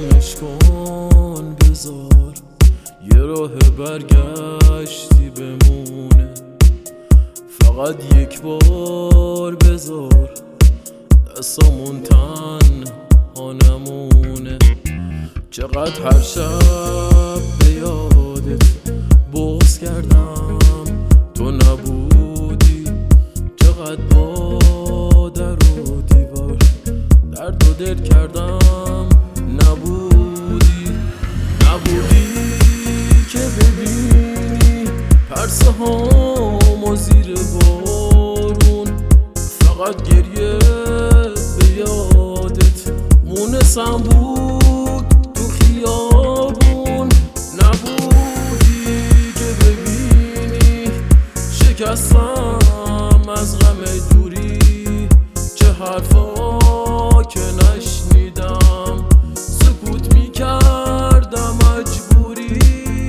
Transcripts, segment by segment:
رمش کن بذار یه راه برگشتی بمونه، فقط یک بار بذار دستامون تنها نمونه. چقدر هر شب به یادت بغض کردم تو نبودی، چقدر با در و دیوار درد و دل کردم نبودی که ببینی پرسه هامو زیر بارون، فقط گریه به یادت مونسم بود تو خیابون. نبودی که ببینی شکستم از غم دوری، چه حرفا که نشنیدم سکوت میکردم مجبوری.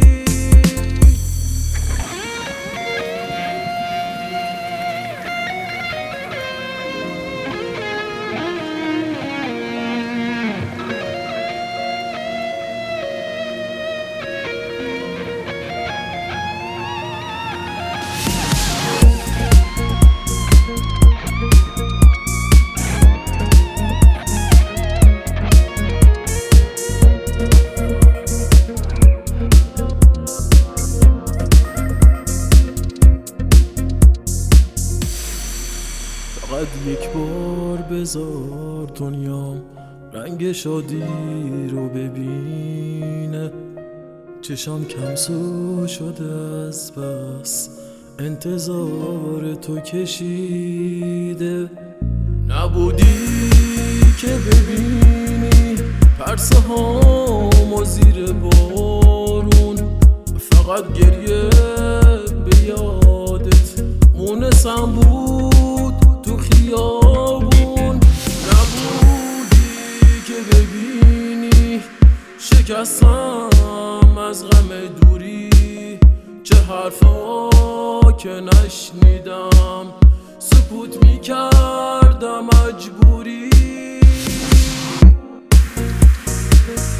فقط یک بار بذار دنیام رنگ شادی رو ببینه، چشام کم سو شده از بس انتظار تو کشیده. نبودی که ببینی پرسه هامو زیر بارون، فقط گریه به یادت مونسم بود تو خیابون. نبودی که ببینی شکستم از غم دوری، چه حرفا که نشنیدم سکوت میکردم مجبوری.